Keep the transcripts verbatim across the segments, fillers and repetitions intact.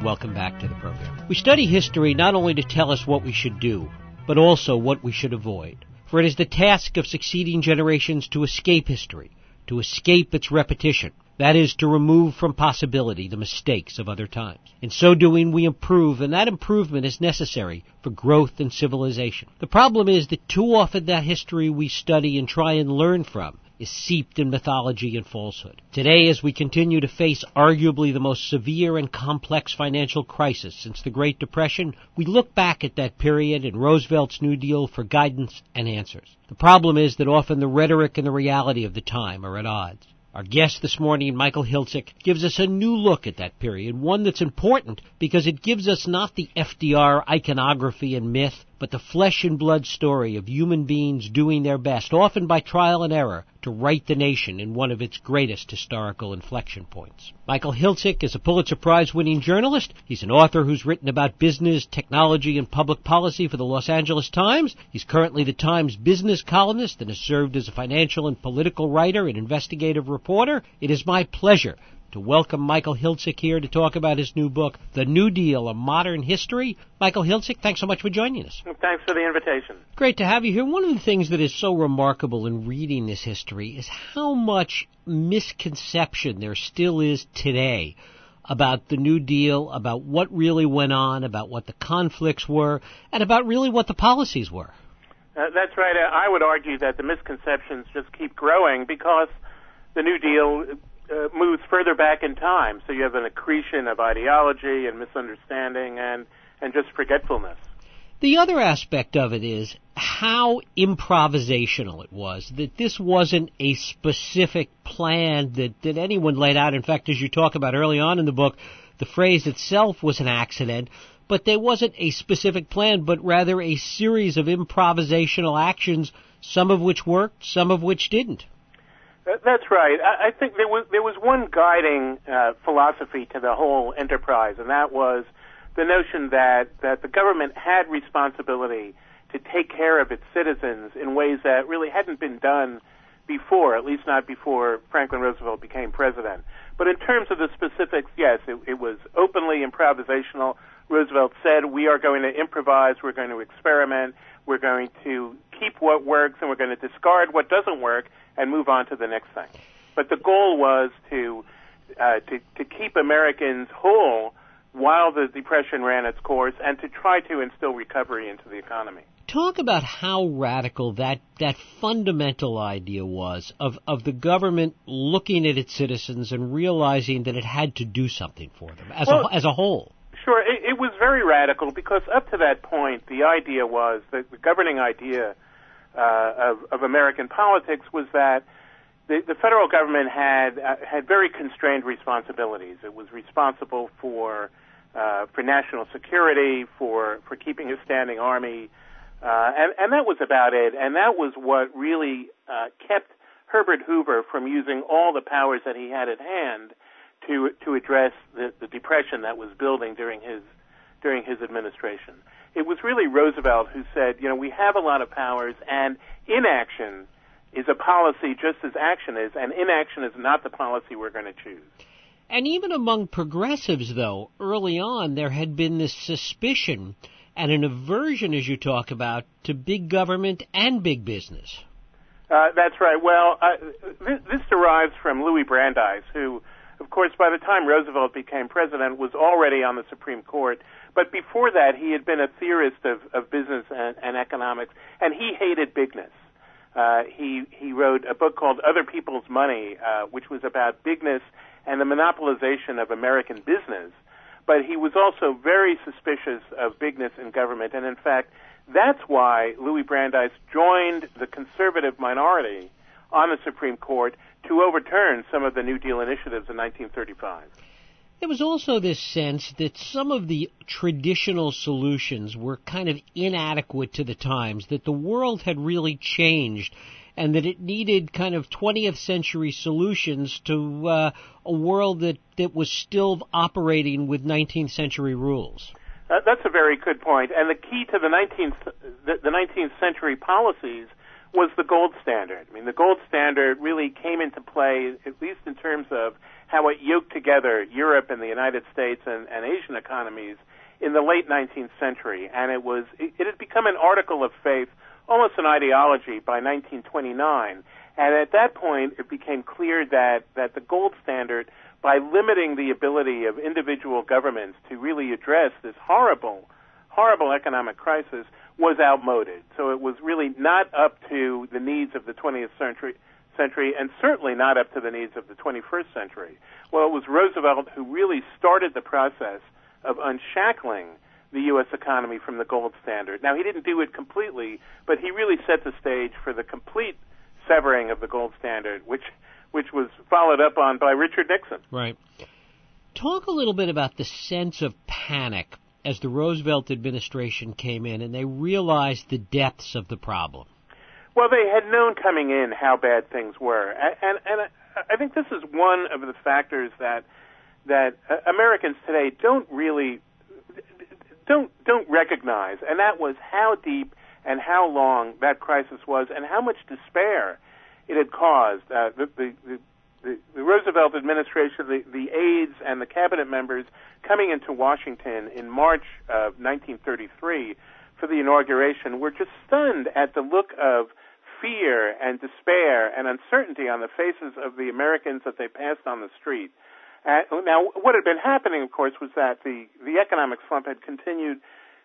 welcome back to the program. We study history not only to tell us what we should do, but also what we should avoid. For it is the task of succeeding generations to escape history, to escape its repetition. That is, to remove from possibility the mistakes of other times. In so doing, we improve, and that improvement is necessary for growth and civilization. The problem is that too often that history we study and try and learn from is seeped in mythology and falsehood. Today, as we continue to face arguably the most severe and complex financial crisis since the Great Depression, we look back at that period and Roosevelt's New Deal for guidance and answers. The problem is that often the rhetoric and the reality of the time are at odds. Our guest this morning, Michael Hiltzik, gives us a new look at that period, one that's important because it gives us not the F D R iconography and myth, but the flesh and blood story of human beings doing their best, often by trial and error, to right the nation in one of its greatest historical inflection points. Michael Hiltzik is a Pulitzer Prize-winning journalist. He's an author who's written about business, technology, and public policy for the Los Angeles Times. He's currently the Times business columnist and has served as a financial and political writer and investigative reporter. It is my pleasure to welcome Michael Hiltzik here to talk about his new book, The New Deal, A Modern History. Michael Hiltzik, thanks so much for joining us. Thanks for the invitation. Great to have you here. One of the things that is so remarkable in reading this history is how much misconception there still is today about the New Deal, about what really went on, about what the conflicts were, and about really what the policies were. Uh, that's right. I would argue that the misconceptions just keep growing because the New Deal Uh, moves further back in time, so you have an accretion of ideology and misunderstanding and, and just forgetfulness. The other aspect of it is how improvisational it was, that this wasn't a specific plan that, that anyone laid out. In fact, as you talk about early on in the book, the phrase itself was an accident, but there wasn't a specific plan, but rather a series of improvisational actions, some of which worked, some of which didn't. That's right. I think there was there was one guiding uh, philosophy to the whole enterprise, and that was the notion that, that the government had responsibility to take care of its citizens in ways that really hadn't been done before, at least not before Franklin Roosevelt became president. But in terms of the specifics, yes, it, it was openly improvisational. Roosevelt said, we are going to improvise, we're going to experiment, we're going to keep what works, and we're going to discard what doesn't work and move on to the next thing. But the goal was to uh, to, to keep Americans whole while the Depression ran its course and to try to instill recovery into the economy. Talk about how radical that, that fundamental idea was of, of the government looking at its citizens and realizing that it had to do something for them as, well, a, as a whole. Sure, it, it was very radical because up to that point, the idea was, that the governing idea uh, of, of American politics was that the, the federal government had uh, had very constrained responsibilities. It was responsible for uh, for national security, for, for keeping a standing army, uh, and, and that was about it. And that was what really uh, kept Herbert Hoover from using all the powers that he had at hand to to address the, the depression that was building during his during his administration. It was really Roosevelt who said, you know, we have a lot of powers, and inaction is a policy just as action is, and inaction is not the policy we're going to choose. And even among progressives, though, early on there had been this suspicion and an aversion, as you talk about, to big government and big business. Uh, that's right. Well, uh, this, this derives from Louis Brandeis, who, of course, by the time Roosevelt became president, was already on the Supreme Court. But before that, he had been a theorist of, of business and, and economics, and he hated bigness. Uh, he he wrote a book called Other People's Money, uh, which was about bigness and the monopolization of American business. But he was also very suspicious of bigness in government, and in fact, that's why Louis Brandeis joined the conservative minority on the Supreme Court to overturn some of the New Deal initiatives in nineteen thirty-five. There was also this sense that some of the traditional solutions were kind of inadequate to the times, that the world had really changed, and that it needed kind of twentieth century solutions to uh, a world that, that was still operating with nineteenth century rules. Uh, that's a very good point. And the key to the nineteenth, the, the nineteenth century policies was the gold standard. I mean, the gold standard really came into play, at least in terms of how it yoked together Europe and the United States and, and Asian economies in the late nineteenth century. And it was it, it had become an article of faith, almost an ideology, by nineteen twenty-nine. And at that point, it became clear that, that the gold standard, by limiting the ability of individual governments to really address this horrible, horrible economic crisis, was outmoded. So it was really not up to the needs of the twentieth century, century, and certainly not up to the needs of the twenty-first century. Well, it was Roosevelt who really started the process of unshackling the U S economy from the gold standard. Now, he didn't do it completely, but he really set the stage for the complete severing of the gold standard, which which was followed up on by Richard Nixon. Right. Talk a little bit about the sense of panic as the Roosevelt administration came in and they realized the depths of the problem. Well, they had known coming in how bad things were, and and, and I think this is one of the factors that that uh, Americans today don't really don't don't recognize, and that was how deep and how long that crisis was, and how much despair it had caused. Uh, the, the, the, the Roosevelt administration, the, the aides and the cabinet members coming into Washington in March of nineteen thirty-three for the inauguration were just stunned at the look of fear and despair and uncertainty on the faces of the Americans that they passed on the street. Uh, now, what had been happening, of course, was that the, the economic slump had continued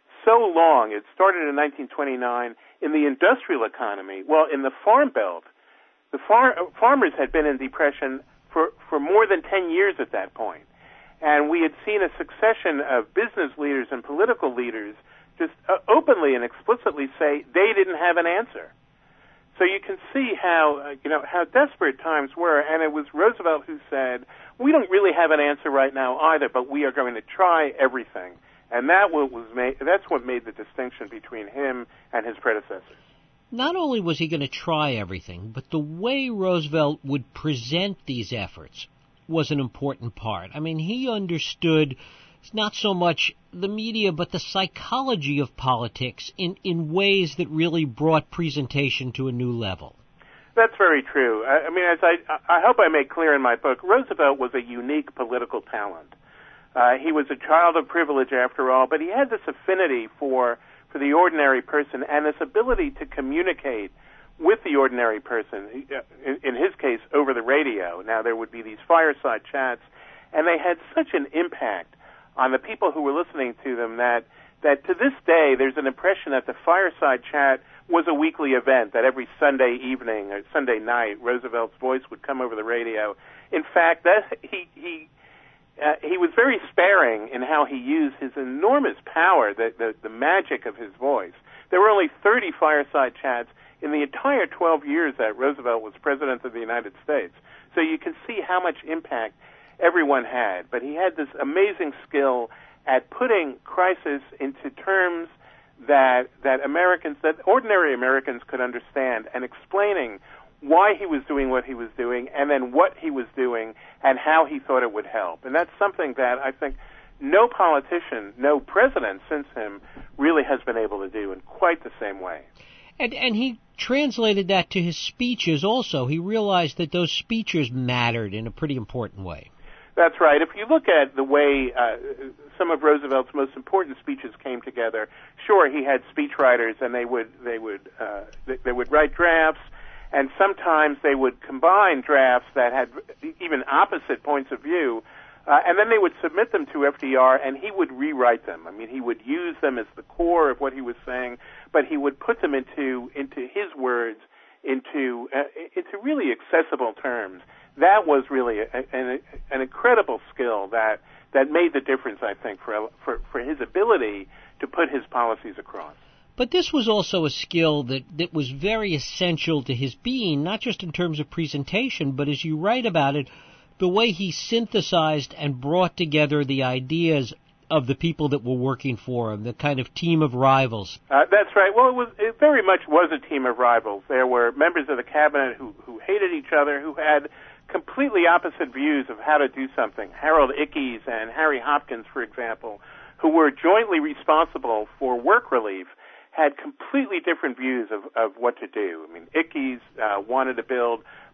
so long. It started in nineteen twenty-nine in the industrial economy. Well, in the Farm Belt, the far, farmers had been in depression for, for more than ten years at that point. And we had seen a succession of business leaders and political leaders just uh, openly and explicitly say they didn't have an answer. So you can see how, uh, you know, how desperate times were, and it was Roosevelt who said, we don't really have an answer right now either, but we are going to try everything. And that was made, that's what made the distinction between him and his predecessors. Not only was he going to try everything, but the way Roosevelt would present these efforts was an important part. I mean, he understood not so much the media, but the psychology of politics in, in ways that really brought presentation to a new level. That's very true. I, I mean, as I, I hope I make clear in my book, Roosevelt was a unique political talent. Uh, he was a child of privilege, after all, but he had this affinity for for the ordinary person and this ability to communicate with the ordinary person, in, in his case, over the radio. Now, there would be these fireside chats, and they had such an impact on the people who were listening to them that, that to this day, there's an impression that the fireside chat was a weekly event, that every Sunday evening or Sunday night, Roosevelt's voice would come over the radio. In fact, that he... he Uh, he was very sparing in how he used his enormous power, the, the, the magic of his voice. There were only thirty fireside chats in the entire twelve years that Roosevelt was President of the United States. So you can see how much impact everyone had. But he had this amazing skill at putting crisis into terms that, that Americans, that ordinary Americans could understand, and explaining why he was doing what he was doing, and then what he was doing, and how he thought it would help. And that's something that I think no politician, no president since him really has been able to do in quite the same way. And, and he translated that to his speeches also. He realized that those speeches mattered in a pretty important way. That's right. If you look at the way uh, some of Roosevelt's most important speeches came together, sure, he had speechwriters, and they would they would uh, they, they would write drafts. And sometimes they would combine drafts that had even opposite points of view, uh, and then they would submit them to F D R, and he would rewrite them. I mean, he would use them as the core of what he was saying, but he would put them into into his words, into uh, into really accessible terms. That was really a, an, an incredible skill that that made the difference, I think, for for for his ability to put his policies across. But this was also a skill that, that was very essential to his being, not just in terms of presentation, but as you write about it, the way he synthesized and brought together the ideas of the people that were working for him, the kind of team of rivals. Uh, that's right. Well, it was it very much was a team of rivals. There were members of the cabinet who, who hated each other, who had completely opposite views of how to do something. Harold Ickes and Harry Hopkins, for example, who were jointly responsible for work relief, had completely different views of, of what to do. I mean, Ickes uh, wanted to build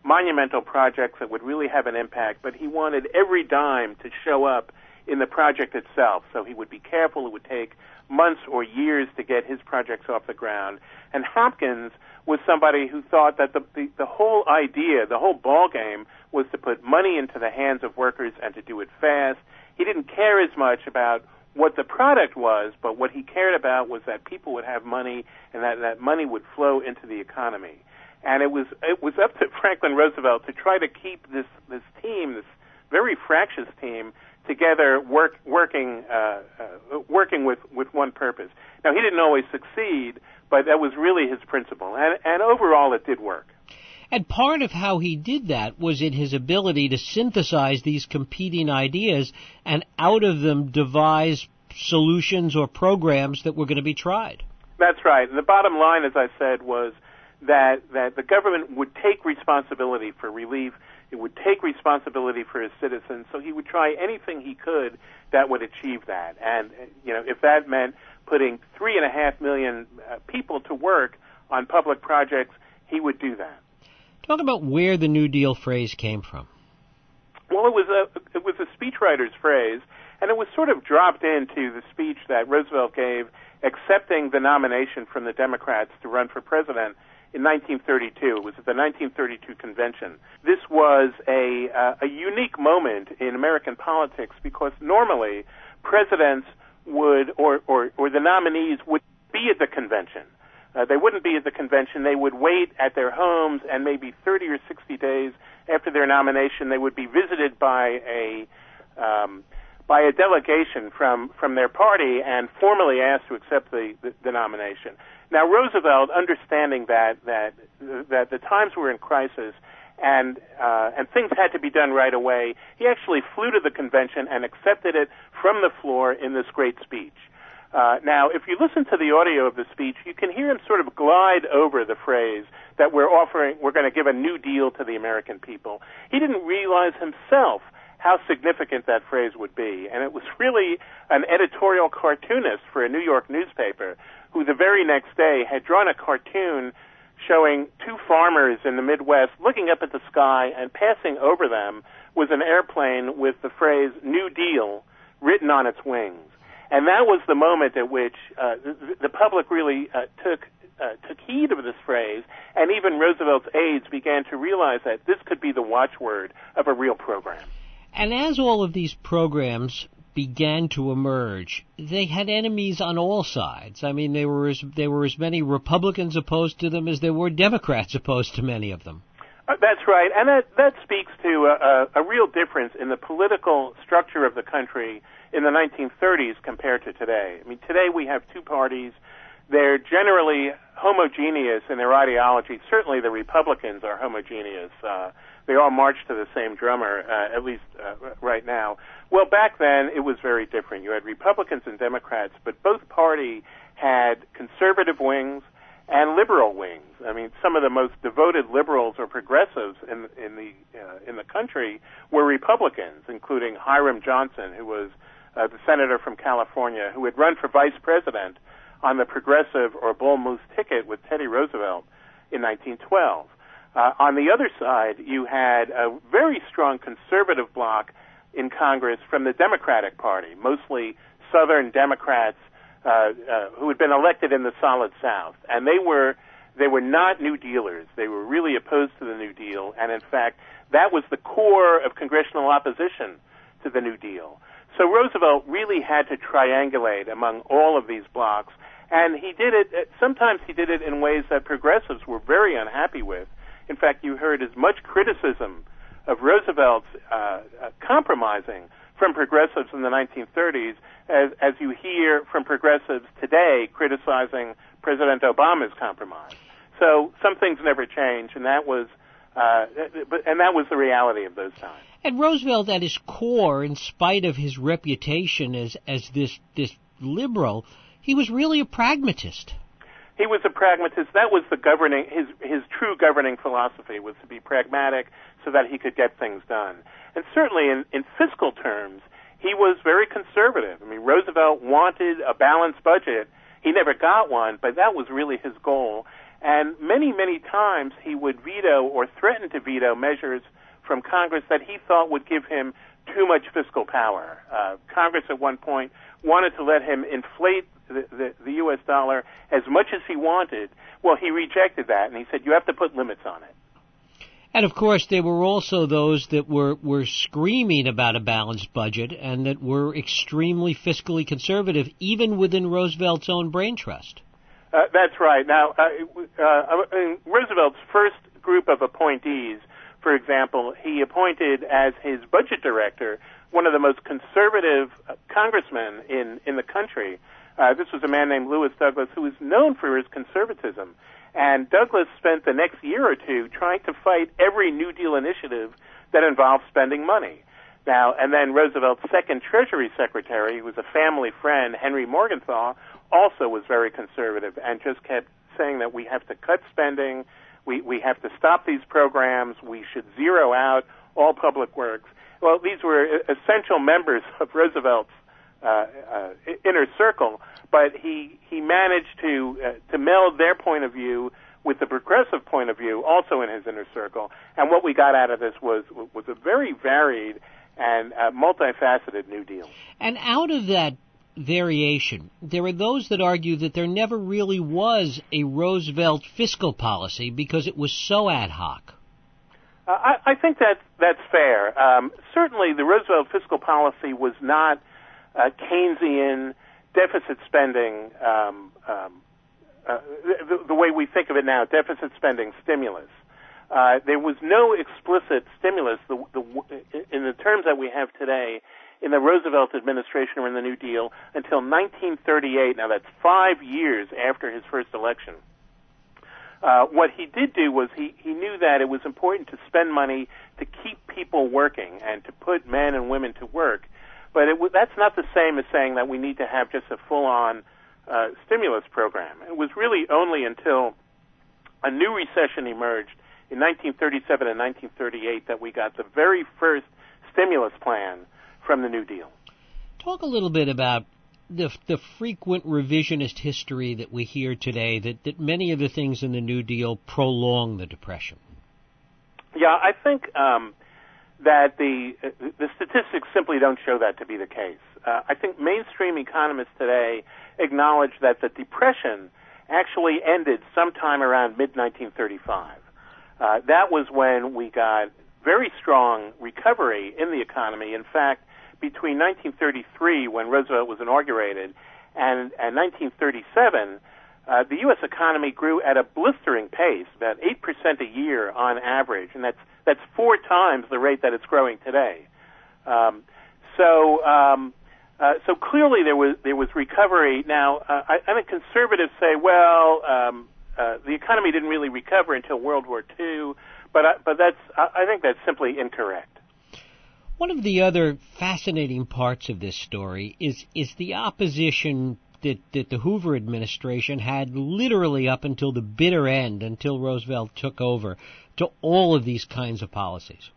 monumental projects that would really have an impact, but he wanted every dime to show up in the project itself. So he would be careful. It would take months or years to get his projects off the ground. And Hopkins was somebody who thought that the, the, the whole idea, the whole ball game, was to put money into the hands of workers and to do it fast. He didn't care as much about what the product was, but what he cared about was that people would have money and that that money would flow into the economy. And it was it was up to Franklin Roosevelt to try to keep this this team, this very fractious team, together, work, working uh, uh, working with, with one purpose. Now, he didn't always succeed, but that was really his principle, and and overall, it did work. And part of how he did that was in his ability to synthesize these competing ideas and out of them devise solutions or programs that were going to be tried. That's right. And the bottom line, as I said, was that, that the government would take responsibility for relief. It would take responsibility for his citizens. So he would try anything he could that would achieve that. And, you know, if that meant putting three and a half million uh, people to work on public projects, he would do that. Talk about where the New Deal phrase came from. Well, it was a it was a speechwriter's phrase, and it was sort of dropped into the speech that Roosevelt gave accepting the nomination from the Democrats to run for president in nineteen thirty-two. It was at the nineteen thirty-two convention. This was a uh, a unique moment in American politics because normally presidents would or or, or the nominees would be at the convention. Uh, they wouldn't be at the convention. They would wait at their homes, and maybe thirty or sixty days after their nomination, they would be visited by a um, by a delegation from, from their party and formally asked to accept the, the, the nomination. Now, Roosevelt, understanding that that that the times were in crisis and uh, and things had to be done right away, he actually flew to the convention and accepted it from the floor in this great speech. Uh, now, if you listen to the audio of the speech, you can hear him sort of glide over the phrase that we're offering, we're going to give a new deal to the American people. He didn't realize himself how significant that phrase would be, and it was really an editorial cartoonist for a New York newspaper who the very next day had drawn a cartoon showing two farmers in the Midwest looking up at the sky, and passing over them was an airplane with the phrase New Deal written on its wings. And that was the moment at which uh, the, the public really uh, took uh, took heed of this phrase, and even Roosevelt's aides began to realize that this could be the watchword of a real program. And as all of these programs began to emerge, they had enemies on all sides. I mean, there were as, there were as many Republicans opposed to them as there were Democrats opposed to many of them. Uh, that's right, and that, that speaks to a, a, a real difference in the political structure of the country in the nineteen thirties compared to today. I mean, today we have two parties. They're generally homogeneous in their ideology. Certainly the Republicans are homogeneous. Uh, they all march to the same drummer, uh, at least uh, right now. Well, back then it was very different. You had Republicans and Democrats, but both parties had conservative wings and liberal wings. I mean, some of the most devoted liberals or progressives in, in the uh, in the country were Republicans, including Hiram Johnson, who was uh, the senator from California, who had run for vice president on the progressive or Bull Moose ticket with Teddy Roosevelt in nineteen twelve. Uh, on the other side, you had a very strong conservative bloc in Congress from the Democratic Party, mostly Southern Democrats uh, uh, who had been elected in the Solid South, and they were they were not New Dealers. They were really opposed to the New Deal, and in fact, that was the core of congressional opposition to the New Deal. So Roosevelt really had to triangulate among all of these blocs, and he did it. Sometimes he did it in ways that progressives were very unhappy with. In fact, you heard as much criticism of Roosevelt's uh, uh, compromising from progressives in the nineteen thirties as, as you hear from progressives today criticizing President Obama's compromise. So some things never change, and that was uh, and that was the reality of those times. And Roosevelt, at his core, in spite of his reputation as as this this liberal, he was really a pragmatist. He was a pragmatist. That was the governing his his true governing philosophy, was to be pragmatic so that he could get things done. And certainly in, in fiscal terms, he was very conservative. I mean, Roosevelt wanted a balanced budget. He never got one, but that was really his goal. And many, many times he would veto or threaten to veto measures from Congress that he thought would give him too much fiscal power. Uh, Congress at one point wanted to let him inflate the, the, the U S dollar as much as he wanted. Well, he rejected that, and he said, you have to put limits on it. And, of course, there were also those that were, were screaming about a balanced budget and that were extremely fiscally conservative, even within Roosevelt's own brain trust. Uh, that's right. Now, uh, uh, in Roosevelt's first group of appointees, for example, he appointed as his budget director one of the most conservative uh, congressmen in, in the country. Uh, this was a man named Lewis Douglas, who was known for his conservatism. And Douglas spent the next year or two trying to fight every New Deal initiative that involved spending money. Now, and then Roosevelt's second Treasury Secretary, who was a family friend, Henry Morgenthau, also was very conservative and just kept saying that we have to cut spending, we, we have to stop these programs, we should zero out all public works. Well, these were essential members of Roosevelt's uh, uh, inner circle, but he he managed to uh, to meld their point of view with the progressive point of view also in his inner circle. And what we got out of this was was a very varied and uh, multifaceted New Deal. And out of that variation, there are those that argue that there never really was a Roosevelt fiscal policy because it was so ad hoc. Uh, I, I think that that's fair. Um, certainly, the Roosevelt fiscal policy was not uh, Keynesian deficit spending, um, um, uh, the, the way we think of it now, deficit spending stimulus. Uh, there was no explicit stimulus the, the, in the terms that we have today in the Roosevelt administration or in the New Deal until nineteen thirty-eight. Now, that's five years after his first election. Uh, what he did do was he, he knew that it was important to spend money to keep people working and to put men and women to work. But it w- that's not the same as saying that we need to have just a full-on uh, stimulus program. It was really only until a new recession emerged in nineteen thirty-seven and nineteen thirty-eight that we got the very first stimulus plan from the New Deal. Talk a little bit about the the frequent revisionist history that we hear today, that, that many of the things in the New Deal prolong the Depression. Yeah, I think um, that the uh, the statistics simply don't show that to be the case. Uh, I think mainstream economists today acknowledge that the Depression actually ended sometime around mid nineteen thirty-five. Uh, that was when we got very strong recovery in the economy. In fact, between nineteen thirty-three, when Roosevelt was inaugurated, and, and nineteen thirty-seven, uh, the U S economy grew at a blistering pace, about eight percent a year on average, and that's that's four times the rate that it's growing today. Um, so, um, uh, so clearly there was there was recovery. Now, uh, I, I think conservatives say, well, um, uh, the economy didn't really recover until World War Two, but I, but that's I, I think that's simply incorrect. One of the other fascinating parts of this story is is the opposition that, that the Hoover administration had literally up until the bitter end, until Roosevelt took over, to all of these kinds of policies.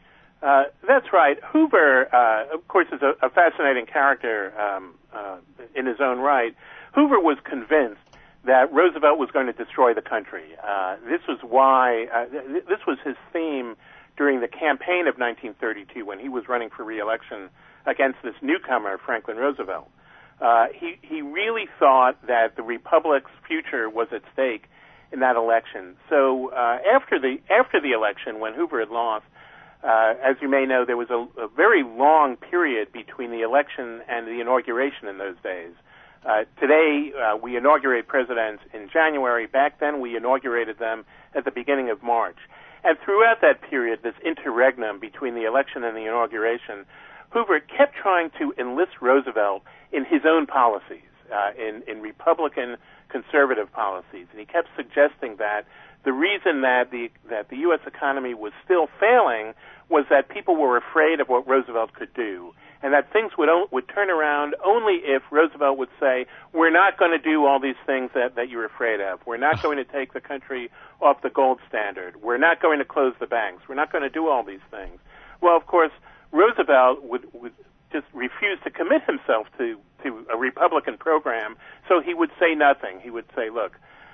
Uh, that's right. Hoover, uh, of course, is a, a fascinating character um, uh, in his own right. Hoover was convinced that Roosevelt was going to destroy the country. Uh, this was why, uh, th- this was his theme during the campaign of nineteen thirty-two when he was running for re-election against this newcomer, Franklin Roosevelt. Uh, he, he really thought that the Republic's future was at stake in that election. So uh, after the after the election, when Hoover had lost, uh, as you may know, there was a, a very long period between the election and the inauguration in those days. Uh, today, uh, we inaugurate presidents in January. Back then, we inaugurated them at the beginning of March. And throughout that period, this interregnum between the election and the inauguration, Hoover kept trying to enlist Roosevelt in his own policies, uh, in, in Republican conservative policies. And he kept suggesting that the reason that the, that the U S economy was still failing was that people were afraid of what Roosevelt could do, and that things would would turn around only if Roosevelt would say, we're not going to do all these things that, that you're afraid of. We're not going to take the country off the gold standard. We're not going to close the banks. We're not going to do all these things. Well, of course, Roosevelt would, would just refuse to commit himself to, to a Republican program, so he would say nothing. He would say, look,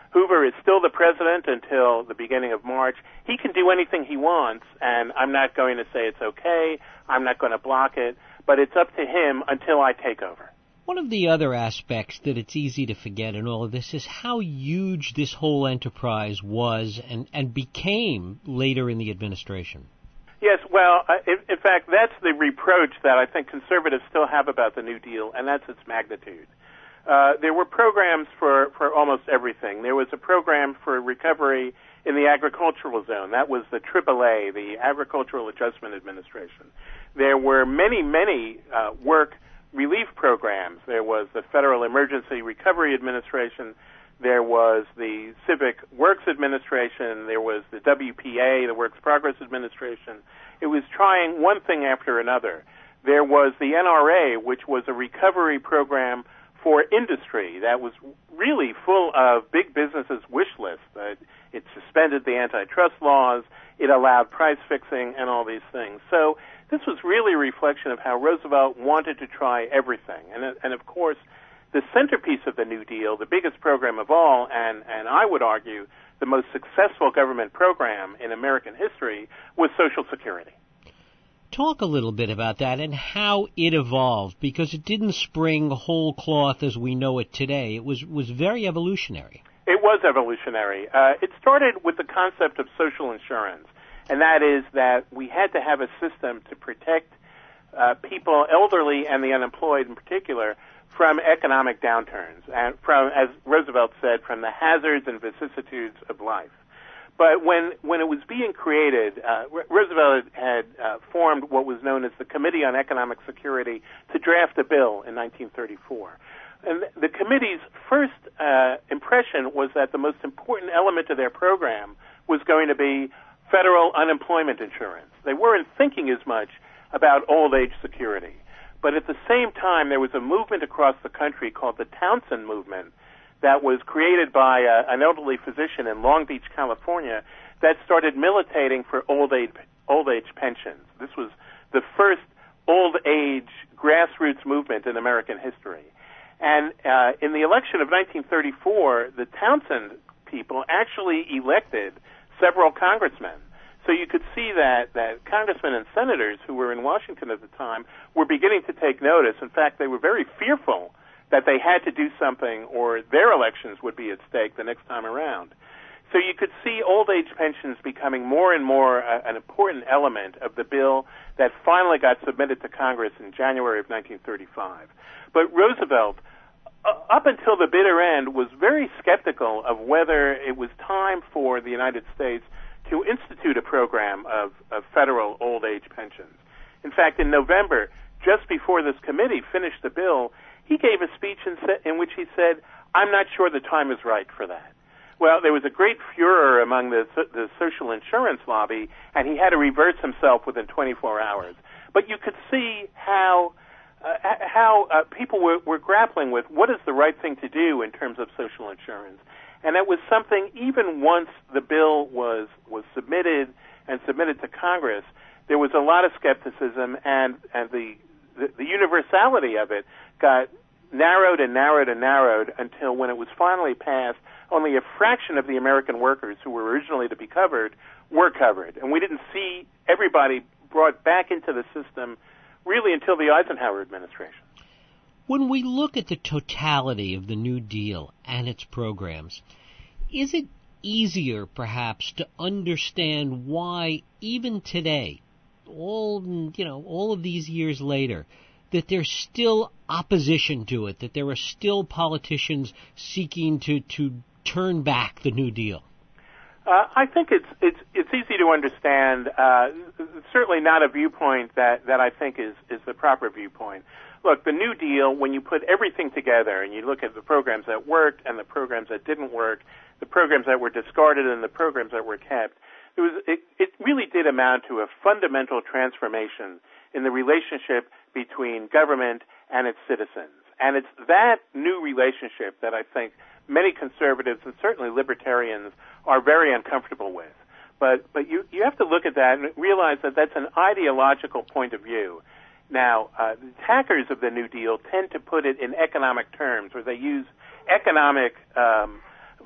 Hoover is still the president until the beginning of March. He can do anything he wants, and I'm not going to say it's okay. I'm not going to block it, but it's up to him until I take over. One of the other aspects that it's easy to forget in all of this is how huge this whole enterprise was and, and became later in the administration. Yes, well, uh, in, in fact, that's the reproach that I think conservatives still have about the New Deal, and that's its magnitude. Uh, there were programs for, for almost everything. There was a program for recovery in the agricultural zone. That was the triple A, the Agricultural Adjustment Administration. There were many, many uh, work relief programs. There was the Federal Emergency Recovery Administration. There was the Civic Works Administration. There was the W P A, the Works Progress Administration. It was trying one thing after another. There was the N R A, which was a recovery program for industry that was really full of big businesses' wish lists. Uh, it suspended the antitrust laws. It allowed price fixing and all these things. So this was really a reflection of how Roosevelt wanted to try everything. And, and of course, the centerpiece of the New Deal, the biggest program of all, and, and I would argue the most successful government program in American history, was Social Security. Talk a little bit about that and how it evolved, because it didn't spring whole cloth as we know it today. It was, was very evolutionary. It was evolutionary. Uh, it started with the concept of social insurance, and that is that we had to have a system to protect uh, people, elderly and the unemployed in particular, from economic downturns, and from, as Roosevelt said, from the hazards and vicissitudes of life. But when, when it was being created, uh, Roosevelt had uh, formed what was known as the Committee on Economic Security to draft a bill in nineteen thirty-four. And the committee's first uh, impression was that the most important element of their program was going to be federal unemployment insurance. They weren't thinking as much about old age security. But at the same time, there was a movement across the country called the Townsend Movement that was created by a, an elderly physician in Long Beach, California, that started militating for old age, old age pensions. This was the first old age grassroots movement in American history. And uh, in the election of nineteen thirty-four, the Townsend people actually elected several congressmen. So you could see that, that congressmen and senators who were in Washington at the time were beginning to take notice. In fact, they were very fearful that they had to do something or their elections would be at stake the next time around. So you could see old age pensions becoming more and more uh, an important element of the bill that finally got submitted to Congress in January of nineteen thirty-five. But Roosevelt, uh, up until the bitter end, was very skeptical of whether it was time for the United States to institute a program of, of federal old age pensions. In fact, in November, just before this committee finished the bill, he gave a speech in, in which he said, "I'm not sure the time is right for that." Well, there was a great furor among the, the social insurance lobby, and he had to reverse himself within twenty-four hours. But you could see how uh, how uh, people were, were grappling with what is the right thing to do in terms of social insurance. And that was something, even once the bill was, was submitted and submitted to Congress, there was a lot of skepticism, and, and the, the, the universality of it got narrowed and narrowed and narrowed until when it was finally passed, only a fraction of the American workers who were originally to be covered were covered. And we didn't see everybody brought back into the system really until the Eisenhower administration. When we look at the totality of the New Deal and its programs, is it easier, perhaps, to understand why, even today, all you know, all of these years later, that there's still opposition to it, that there are still politicians seeking to, to turn back the New Deal? Uh, I think it's it's it's easy to understand. Uh, certainly not a viewpoint that, that I think is, is the proper viewpoint. Look, the New Deal, when you put everything together and you look at the programs that worked and the programs that didn't work, the programs that were discarded and the programs that were kept, it was it, it really did amount to a fundamental transformation in the relationship between government and its citizens. And it's that new relationship that I think many conservatives and certainly libertarians are very uncomfortable with. But but you, you have to look at that and realize that that's an ideological point of view. Now, uh, the attackers of the New Deal tend to put it in economic terms, or they use economic um,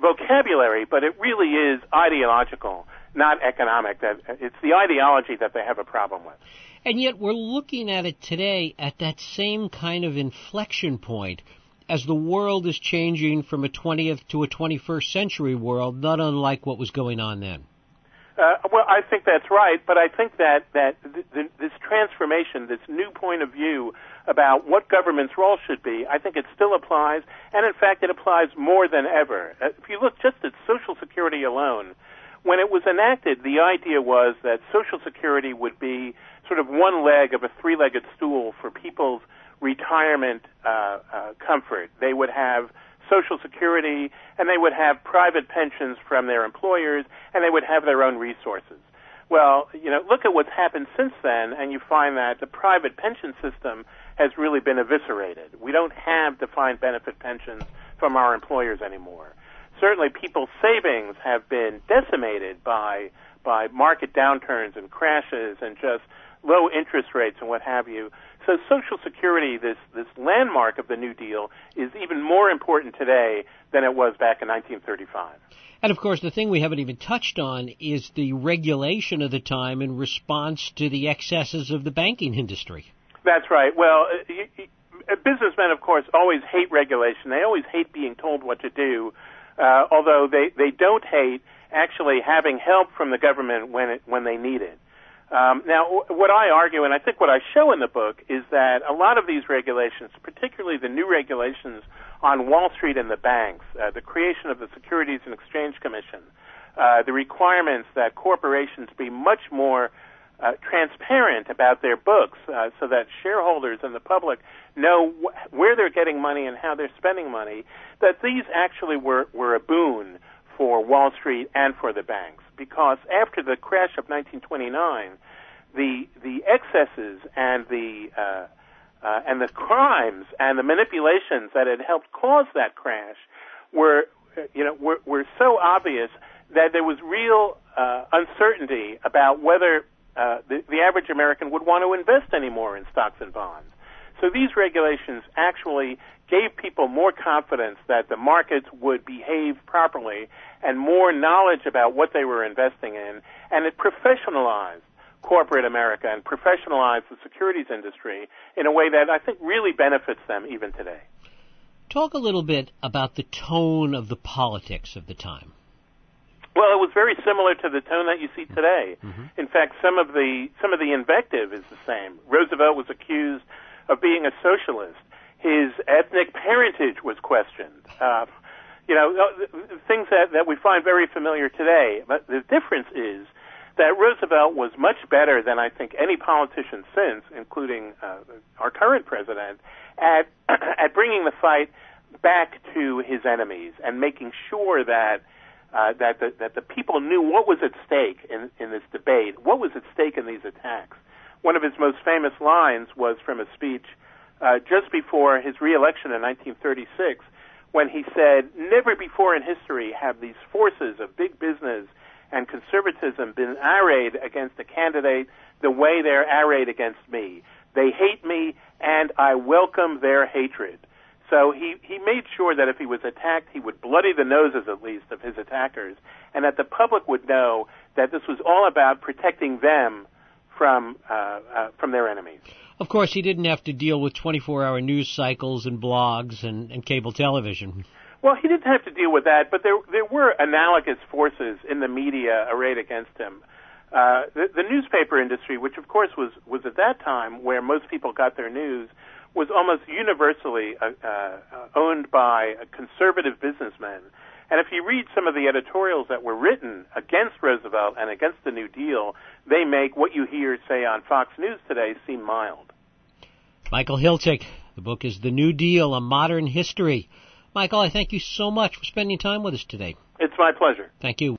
vocabulary, but it really is ideological, not economic. That it's the ideology that they have a problem with. And yet we're looking at it today at that same kind of inflection point as the world is changing from a twentieth to a twenty-first century world, not unlike what was going on then. Uh, well, I think that's right, but I think that, that th- th- this transformation, this new point of view about what government's role should be, I think it still applies, and in fact it applies more than ever. Uh, if you look just at Social Security alone, when it was enacted, the idea was that Social Security would be sort of one leg of a three-legged stool for people's retirement uh, uh, comfort. They would have Social Security, and they would have private pensions from their employers, and they would have their own resources. Well, you know, look at what's happened since then, and you find that the private pension system has really been eviscerated. We don't have defined benefit pensions from our employers anymore. Certainly, people's savings have been decimated by by market downturns and crashes and just low interest rates and what have you. So Social Security, this, this landmark of the New Deal, is even more important today than it was back in nineteen thirty-five. And, of course, the thing we haven't even touched on is the regulation of the time in response to the excesses of the banking industry. That's right. Well, you, you, businessmen, of course, always hate regulation. They always hate being told what to do, uh, although they, they don't hate actually having help from the government when it, when they need it. Um, now, what I argue, and I think what I show in the book, is that a lot of these regulations, particularly the new regulations on Wall Street and the banks, uh, the creation of the Securities and Exchange Commission, uh, the requirements that corporations be much more uh, transparent about their books uh, so that shareholders and the public know wh- where they're getting money and how they're spending money, that these actually were, were a boon for Wall Street and for the banks. Because after the crash of nineteen twenty-nine, the the excesses and the uh, uh, and the crimes and the manipulations that had helped cause that crash were, you know, were, were so obvious that there was real uh, uncertainty about whether uh, the, the average American would want to invest anymore in stocks and bonds. So these regulations actually gave people more confidence that the markets would behave properly and more knowledge about what they were investing in, and it professionalized corporate America and professionalized the securities industry in a way that I think really benefits them even today. Talk a little bit about the tone of the politics of the time. Well, it was very similar to the tone that you see today. Mm-hmm. In fact, some of the some of the invective is the same. Roosevelt was accused of being a socialist. His ethnic parentage was questioned. Uh, you know, things that, that we find very familiar today. But the difference is that Roosevelt was much better than I think any politician since, including uh, our current president, at at bringing the fight back to his enemies and making sure that uh, that the, that the people knew what was at stake in, in this debate, what was at stake in these attacks. One of his most famous lines was from a speech uh, just before his reelection in nineteen thirty-six, when he said, "Never before in history have these forces of big business and conservatism been arrayed against a candidate the way they're arrayed against me. They hate me, and I welcome their hatred." So he, he made sure that if he was attacked, he would bloody the noses, at least, of his attackers, and that the public would know that this was all about protecting them from uh, uh, from their enemies. Of course, he didn't have to deal with twenty-four hour news cycles and blogs and, and cable television. Well, he didn't have to deal with that, but there there were analogous forces in the media arrayed against him. Uh, the, the newspaper industry, which of course was, was at that time where most people got their news, was almost universally uh, uh, owned by conservative businessmen. And if you read some of the editorials that were written against Roosevelt and against the New Deal, they make what you hear, say, on Fox News today seem mild. Michael Hiltzik, the book is The New Deal, A Modern History. Michael, I thank you so much for spending time with us today. It's my pleasure. Thank you.